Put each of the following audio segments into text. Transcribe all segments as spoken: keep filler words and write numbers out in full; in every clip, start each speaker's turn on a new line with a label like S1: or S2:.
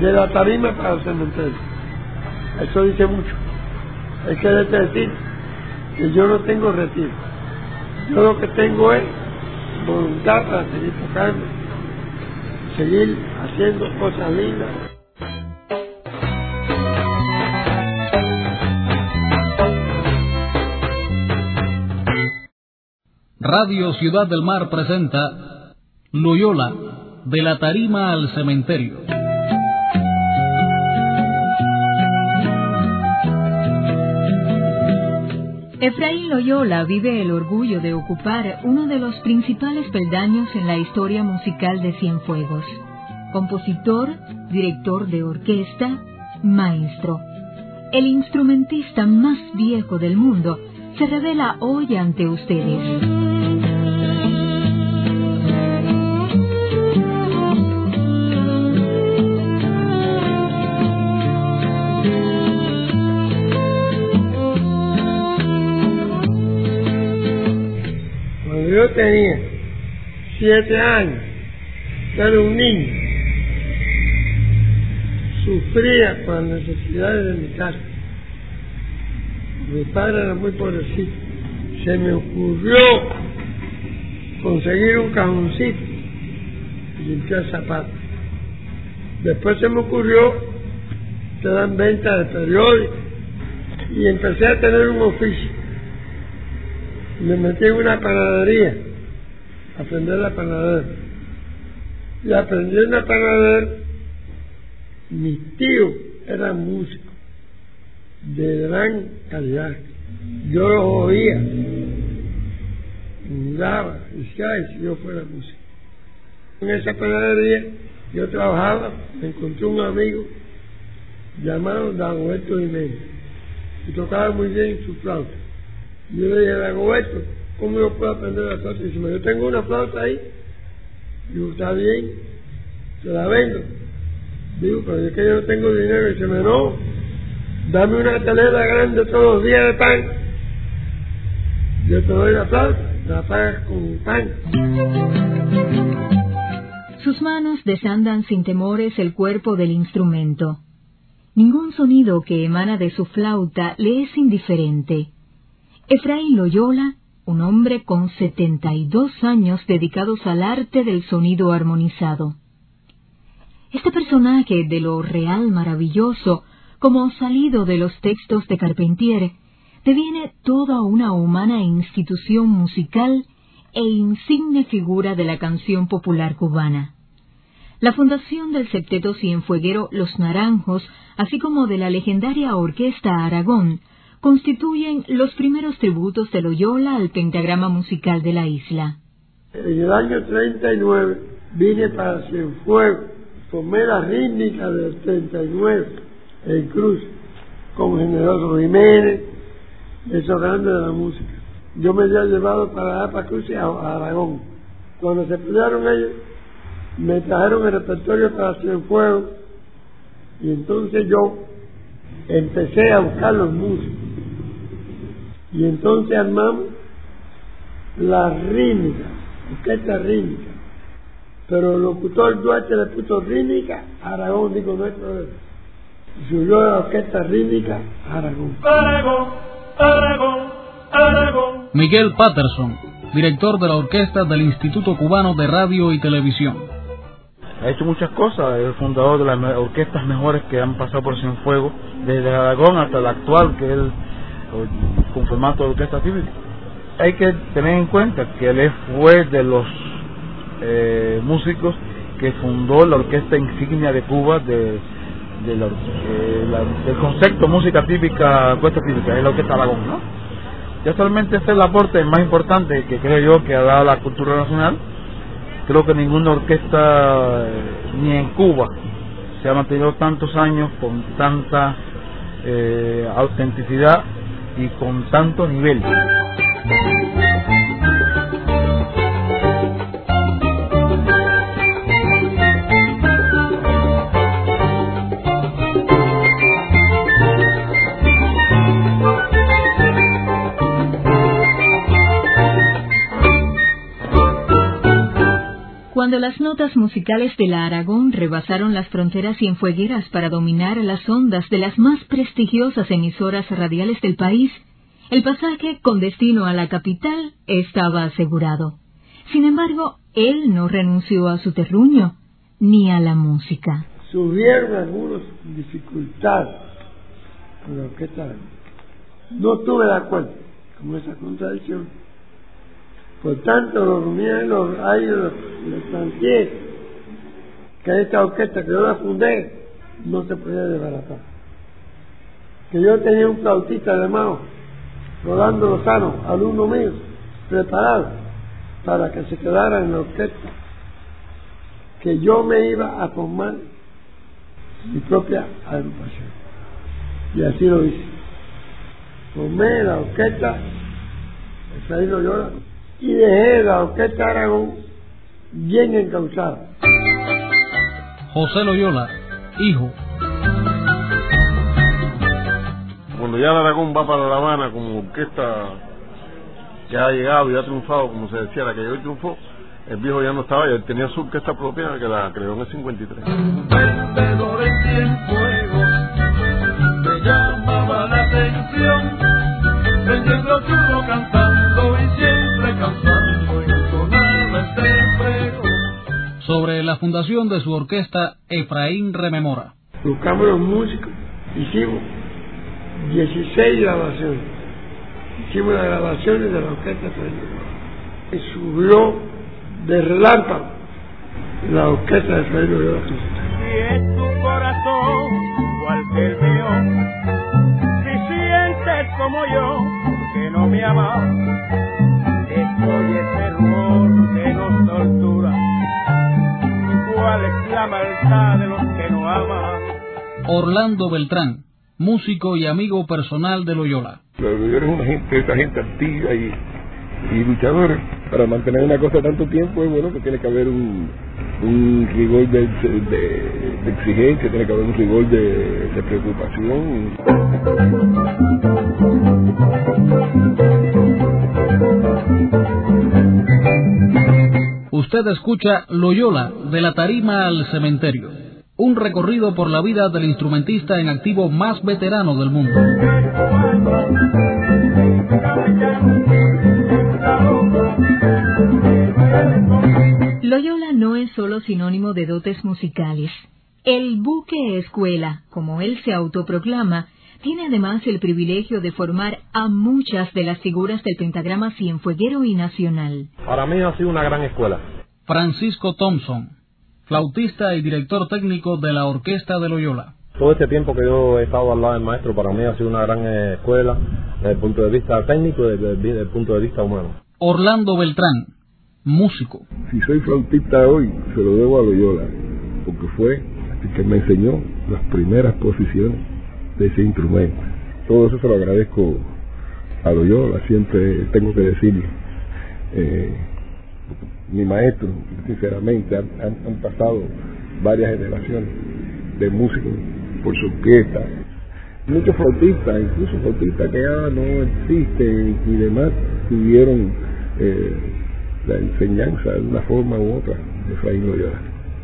S1: de la tarima para el cementerio. Eso dice mucho. Hay que decir que yo no tengo retiro. Yo lo que tengo es voluntad para seguir tocando, seguir haciendo cosas lindas.
S2: Radio Ciudad del Mar presenta Loyola, de la tarima al cementerio.
S3: Efraín Loyola vive el orgullo de ocupar uno de los principales peldaños en la historia musical de Cienfuegos. Compositor, director de orquesta, maestro. El instrumentista más viejo del mundo se revela hoy ante ustedes.
S1: Cuando yo tenía siete años, era un niño, sufría con las necesidades de mi casa. Mi padre era muy pobrecito. Se me ocurrió conseguir un cajoncito y limpiar zapatos. Después se me ocurrió que dan venta de periódicos y empecé a tener un oficio. Me metí en una panadería a aprender la panadera. Y aprendí en la panadera. Mis tíos eran músicos de gran calidad. Yo los oía, miraba, y decía, ay, si yo fuera músico. En esa panadería yo trabajaba, me encontré un amigo llamado Dagoberto Jiménez, y tocaba muy bien su flauta. Yo le dije, Dagoberto, ¿cómo yo puedo aprender la flauta? Y dice, yo tengo una flauta ahí. Digo, está bien, te la vendo. Digo, pero es que yo no tengo dinero. Y dice, no, dame una telera grande todos los días de pan. Yo te doy la flauta, la pagas con pan.
S3: Sus manos desandan sin temores el cuerpo del instrumento. Ningún sonido que emana de su flauta le es indiferente. Efraín Loyola, un hombre con setenta y dos años dedicados al arte del sonido armonizado. Este personaje de lo real maravilloso, como salido de los textos de Carpentier, deviene toda una humana institución musical e insigne figura de la canción popular cubana. La fundación del septeto cienfueguero Los Naranjos, así como de la legendaria Orquesta Aragón, constituyen los primeros tributos de Loyola al pentagrama musical de la isla.
S1: En el año treinta y nueve vine para Cienfuegos, formé la rítmica del treinta y nueve en Cruz, con Generoso Jiménez, esos grandes de la música. Yo me había llevado para allá, para Cruz y a, a Aragón. Cuando se pelearon ellos, me trajeron el repertorio para Cienfuegos, y entonces yo empecé a buscar los músicos. Y entonces armamos la rítmica, orquesta rítmica. Pero el locutor Duarte le puso rítmica, Aragón, digo, no hay problema. Y subió la orquesta rítmica, Aragón.
S4: Aragón, Aragón, Aragón.
S2: Miguel Patterson, director de la orquesta del Instituto Cubano de Radio y Televisión.
S5: Ha hecho muchas cosas, es el fundador de las orquestas mejores que han pasado por Cienfuegos, desde Aragón hasta la actual, que es el, con formato de orquesta típica. Hay que tener en cuenta que él fue de los eh, músicos que fundó la orquesta insignia de Cuba, de, de la, eh, la, del concepto música típica, orquesta típica, es la orquesta Aragón, ¿no? Y actualmente este es el aporte más importante que creo yo que ha dado la cultura nacional. Creo que ninguna orquesta, eh, ni en Cuba, se ha mantenido tantos años con tanta eh, autenticidad y con tanto nivel.
S3: Cuando las notas musicales de la Aragón rebasaron las fronteras cienfuegueras para dominar las ondas de las más prestigiosas emisoras radiales del país, el pasaje con destino a la capital estaba asegurado. Sin embargo, él no renunció a su terruño ni a la música.
S1: Subieron algunas dificultades con la orquesta. No tuve de acuerdo con esa contradicción. Por tanto, los reunían los años, les planteé que esta orquesta que yo la fundé no se podía desbaratar. Que yo tenía un flautista de mano, Rolando Lozano, alumno mío, preparado para que se quedara en la orquesta, que yo me iba a formar mi propia agrupación. Y así lo hice. Formé la orquesta Efraín Loyola y dejé la orquesta Aragón bien encauzada.
S2: José Loyola, hijo.
S6: Cuando ya el Aragón va para La Habana como orquesta que ha llegado y ha triunfado, como se decía, la que llegó y triunfó, el viejo ya no estaba, y él tenía su orquesta propia que la creó en el cincuenta y tres.
S4: Vencedores y en fuego, me llamaba la atención, vendiendo churro cantando y siempre cantando y entonaba este fuego.
S2: Sobre la fundación de su orquesta, Efraín rememora.
S1: Buscamos los músicos, hicimos dieciséis grabaciones, hicimos las grabaciones de la orquesta Efraín Loyola. Y subió de relámpago la orquesta de Efraín Loyola.
S4: Si es tu corazón igual que el mío, si sientes como yo que no me amas, estoy ese rumor que nos tortura. ¿Cuál es la maldad de los que no aman?
S2: Orlando Beltrán, músico y amigo personal de Loyola.
S7: Loyola es una gente, esa gente activa y, y luchadora. Para mantener una cosa tanto tiempo es bueno que tiene que haber un, un rigor de, de, de exigencia, tiene que haber un rigor de, de preocupación.
S2: Usted escucha Loyola, de la tarima al cementerio, un recorrido por la vida del instrumentista en activo más veterano del mundo.
S3: Loyola no es solo sinónimo de dotes musicales. El buque escuela, como él se autoproclama, tiene además el privilegio de formar a muchas de las figuras del pentagrama cienfueguero y nacional.
S6: Para mí ha sido una gran escuela.
S2: Francisco Thompson, flautista y director técnico de la orquesta de Loyola.
S6: Todo este tiempo que yo he estado al lado del maestro, para mí ha sido una gran escuela desde el punto de vista técnico y desde, desde el punto de vista humano.
S2: Orlando Beltrán, músico.
S7: Si soy flautista hoy, se lo debo a Loyola, porque fue el que me enseñó las primeras posiciones de ese instrumento. Todo eso se lo agradezco a Loyola, siempre tengo que decirlo. Eh, mi maestro, sinceramente, han, han, han pasado varias generaciones de músicos por su orquesta. Muchos flautistas, incluso flautistas que ya no existen y demás, tuvieron eh, la enseñanza de una forma u otra de Efraín Loyola.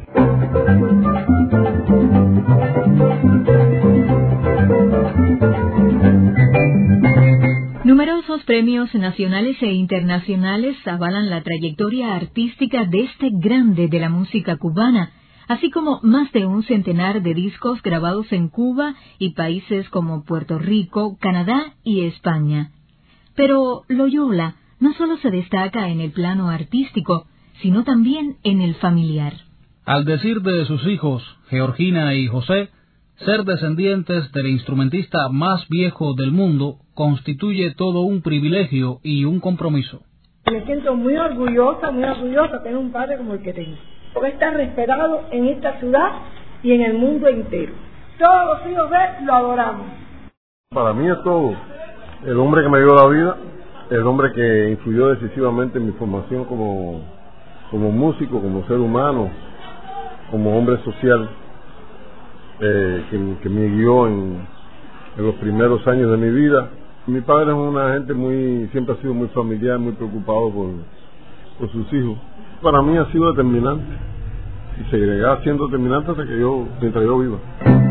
S3: Numerosos premios nacionales e internacionales avalan la trayectoria artística de este grande de la música cubana, así como más de un centenar de discos grabados en Cuba y países como Puerto Rico, Canadá y España. Pero Loyola no solo se destaca en el plano artístico, sino también en el familiar.
S2: Al decir de sus hijos, Georgina y José, ser descendientes del instrumentista más viejo del mundo constituye todo un privilegio y un compromiso.
S8: Me siento muy orgullosa, muy orgullosa de tener un padre como el que tengo, porque está respetado en esta ciudad y en el mundo entero. Todos los hijos de él lo adoramos.
S6: Para mí es todo. El hombre que me dio la vida, el hombre que influyó decisivamente en mi formación como, como músico, como ser humano, como hombre social, eh, que, que me guió en, en los primeros años de mi vida. Mi padre es una gente muy, siempre ha sido muy familiar, muy preocupado por, por sus hijos, para mí ha sido determinante y seguirá siendo determinante hasta que yo, mientras yo viva.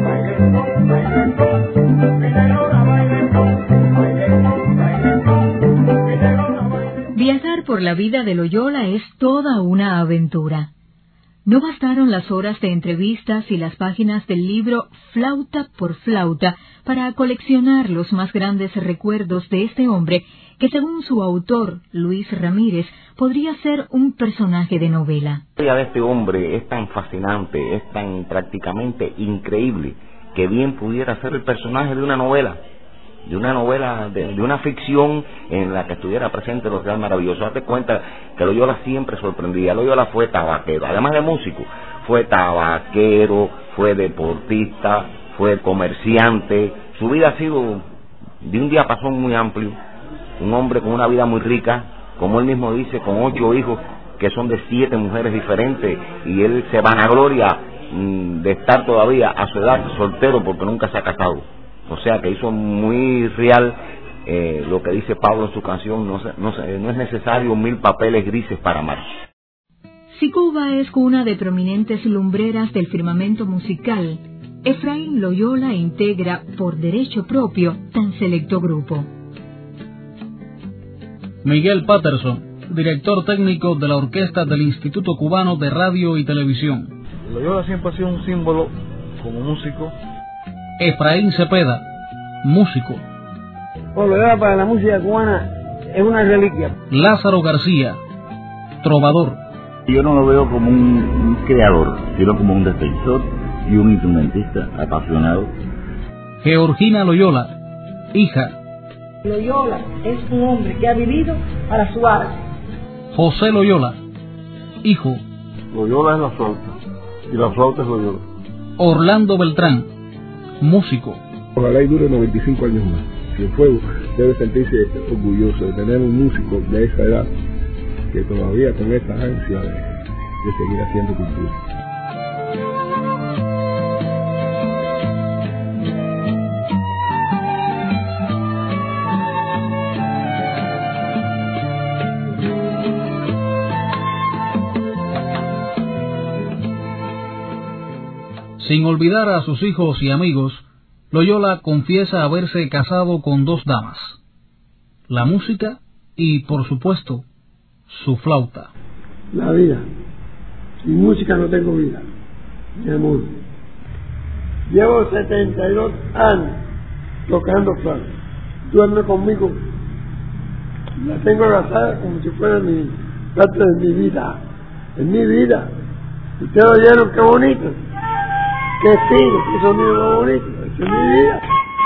S3: Viajar por la vida de Loyola es toda una aventura. No bastaron las horas de entrevistas y las páginas del libro Flauta por Flauta para coleccionar los más grandes recuerdos de este hombre que, según su autor, Luis Ramírez, podría ser un personaje de novela.
S9: La historia de este hombre es tan fascinante, es tan prácticamente increíble, que bien pudiera ser el personaje de una novela, de una novela, de, de una ficción en la que estuviera presente lo que es maravilloso. Date cuenta que Loyola siempre sorprendía. Loyola fue tabaquero, además de músico, fue tabaquero, fue deportista, fue comerciante. Su vida ha sido de un diapasón muy amplio, un hombre con una vida muy rica, como él mismo dice, con ocho hijos que son de siete mujeres diferentes, y él se vanagloria mmm, de estar todavía a su edad soltero porque nunca se ha casado. O sea que hizo muy real eh, lo que dice Pablo en su canción, no, se, no, se, no es necesario mil papeles grises para amar.
S3: Si Cuba es cuna de prominentes lumbreras del firmamento musical, Efraín Loyola integra por derecho propio tan selecto grupo.
S2: Miguel Patterson, director técnico de la orquesta del Instituto Cubano de Radio y Televisión.
S5: Loyola siempre ha sido un símbolo como músico.
S2: Efraín Cepeda, músico.
S1: Bueno, Loyola para la música cubana es una reliquia.
S2: Lázaro García, trovador.
S10: Yo no lo veo como un, un creador, sino como un defensor y un instrumentista apasionado.
S2: Georgina Loyola, hija.
S8: Loyola es un hombre que ha vivido para su arte.
S2: José Loyola, hijo.
S6: Loyola es la flauta, y la flauta es Loyola.
S2: Orlando Beltrán, músico.
S7: Ojalá y dure noventa y cinco años más. Cienfuegos debe sentirse orgulloso de tener un músico de esa edad que todavía con esa ansia de, de seguir haciendo cultura.
S2: Sin olvidar a sus hijos y amigos, Loyola confiesa haberse casado con dos damas, la música y, por supuesto, su flauta.
S1: La vida. Sin música no tengo vida, mi amor. Llevo setenta y dos años tocando flauta. Duerme conmigo. La tengo abrazada como si fuera mi parte de mi vida. Es mi vida. Ustedes oyeron qué bonito. Qué fino, qué sonido más bonito. Esa es mi vida.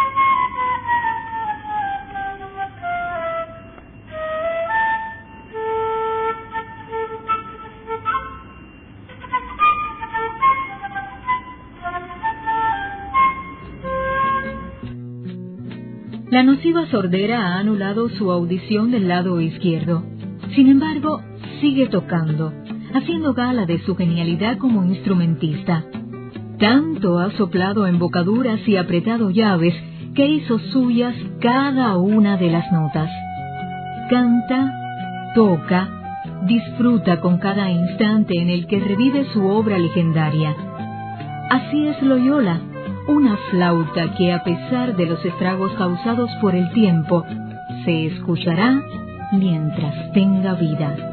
S3: La nociva sordera ha anulado su audición del lado izquierdo. Sin embargo, sigue tocando, haciendo gala de su genialidad como instrumentista. Tanto ha soplado embocaduras y apretado llaves que hizo suyas cada una de las notas. Canta, toca, disfruta con cada instante en el que revive su obra legendaria. Así es Loyola, una flauta que, a pesar de los estragos causados por el tiempo, se escuchará mientras tenga vida.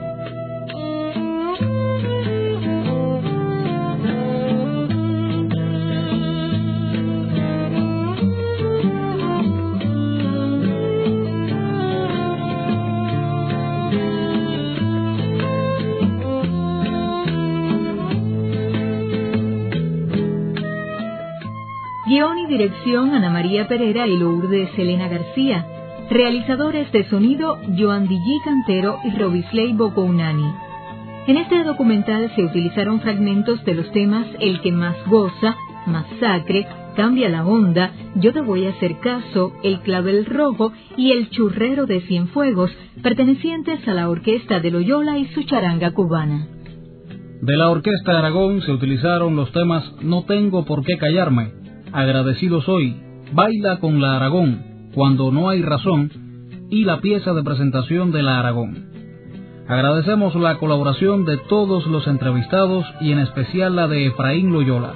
S3: Guión y dirección Ana María Pereira y Lourdes Elena García. Realizadores de sonido Joan Dillí Cantero y Robisley Bocounani. En este documental se utilizaron fragmentos de los temas El que más goza, Masacre, Cambia la onda, Yo te voy a hacer caso, El clavel rojo y El churrero de Cienfuegos, pertenecientes a la orquesta de Loyola y su charanga cubana.
S2: De la Orquesta Aragón se utilizaron los temas No tengo por qué callarme, Agradecido soy, Baila con la Aragón, Cuando no hay razón y la pieza de presentación de la Aragón. Agradecemos la colaboración de todos los entrevistados y en especial la de Efraín Loyola.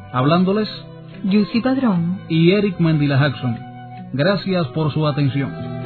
S2: Hablándoles,
S3: Yussi Padrón
S2: y Eric Mendila Jackson. Gracias por su atención.